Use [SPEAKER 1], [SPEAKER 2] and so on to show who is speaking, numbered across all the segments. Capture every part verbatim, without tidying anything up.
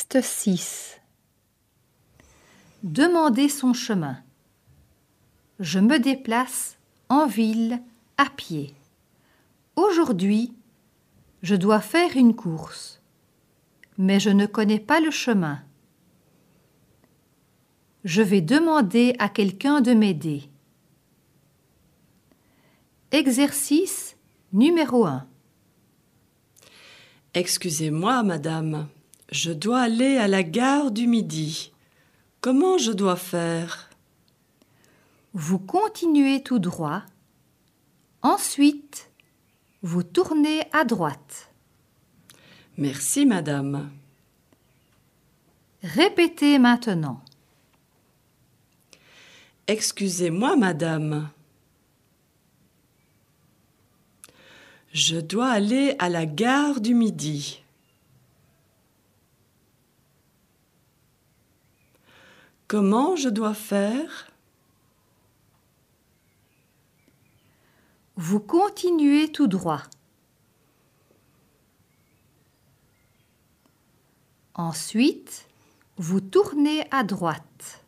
[SPEAKER 1] Piste six. Demander son chemin. Je me déplace en ville à pied. Aujourd'hui, je dois faire une course, mais je ne connais pas le chemin. Je vais demander à quelqu'un de m'aider. Exercice numéro un.
[SPEAKER 2] Excusez-moi, madame, je dois aller à la gare du Midi. Comment je dois faire?
[SPEAKER 1] Vous continuez tout droit. Ensuite, vous tournez à droite.
[SPEAKER 2] Merci, madame.
[SPEAKER 1] Répétez maintenant.
[SPEAKER 2] Excusez-moi, madame. Je dois aller à la gare du Midi. Comment je dois faire?
[SPEAKER 1] Vous continuez tout droit. Ensuite, vous tournez à droite.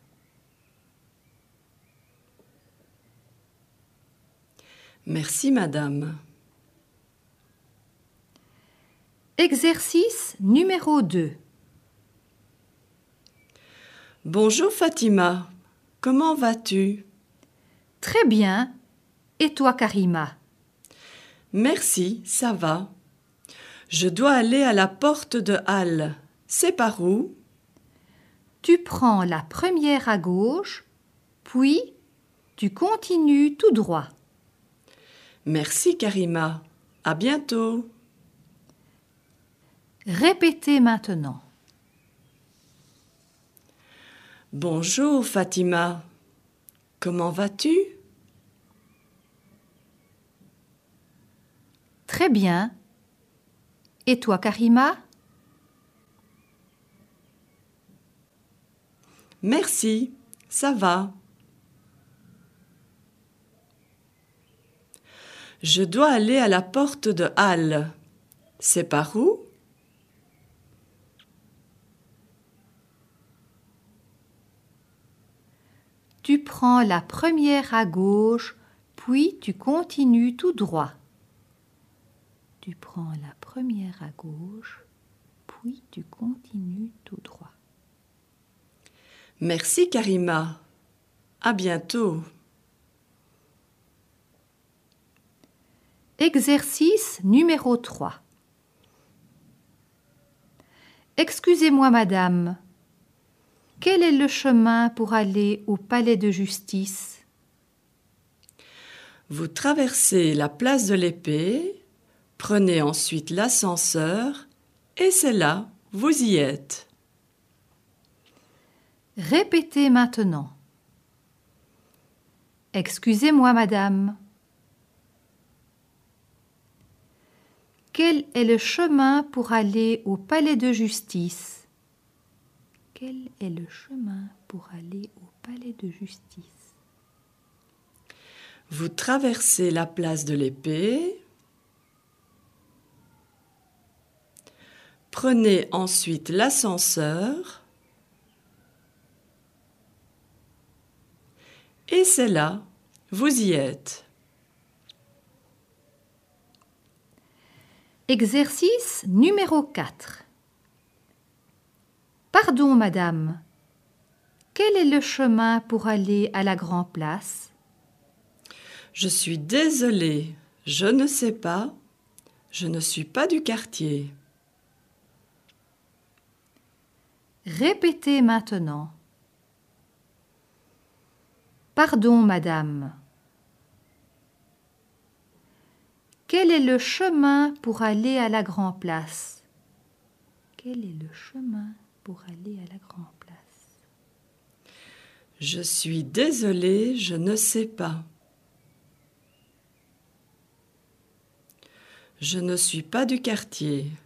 [SPEAKER 2] Merci, madame.
[SPEAKER 1] Exercice numéro deux.
[SPEAKER 2] Bonjour Fatima, comment vas-tu?
[SPEAKER 1] Très bien. Et toi, Karima?
[SPEAKER 2] Merci, ça va. Je dois aller à la porte de Halle. C'est par où?
[SPEAKER 1] Tu prends la première à gauche, puis tu continues tout droit.
[SPEAKER 2] Merci Karima. À bientôt.
[SPEAKER 1] Répétez maintenant.
[SPEAKER 2] Bonjour Fatima, comment vas-tu?
[SPEAKER 1] Très bien. Et toi, Karima?
[SPEAKER 2] Merci, ça va. Je dois aller à la porte de Halle. C'est par où?
[SPEAKER 1] Tu prends la première à gauche, puis tu continues tout droit. Tu prends la première à gauche, puis tu continues tout droit.
[SPEAKER 2] Merci Karima. À bientôt.
[SPEAKER 1] Exercice numéro trois. Excusez-moi, madame. Quel est le chemin pour aller au palais de justice?
[SPEAKER 2] Vous traversez la place de l'Épée, prenez ensuite l'ascenseur et c'est là, vous y êtes.
[SPEAKER 1] Répétez maintenant. Excusez-moi, madame. Quel est le chemin pour aller au palais de justice? Quel est le chemin pour aller au palais de justice?
[SPEAKER 2] Vous traversez la place de l'Épée, prenez ensuite l'ascenseur et c'est là, vous y êtes.
[SPEAKER 1] Exercice numéro quatre. Pardon, madame. Quel est le chemin pour aller à la Grand Place?
[SPEAKER 2] Je suis désolée, je ne sais pas, je ne suis pas du quartier.
[SPEAKER 1] Répétez maintenant. Pardon, madame. Quel est le chemin pour aller à la Grand Place? Quel est le chemin pour aller à la Grand Place?
[SPEAKER 2] Je suis désolée, je ne sais pas. Je ne suis pas du quartier.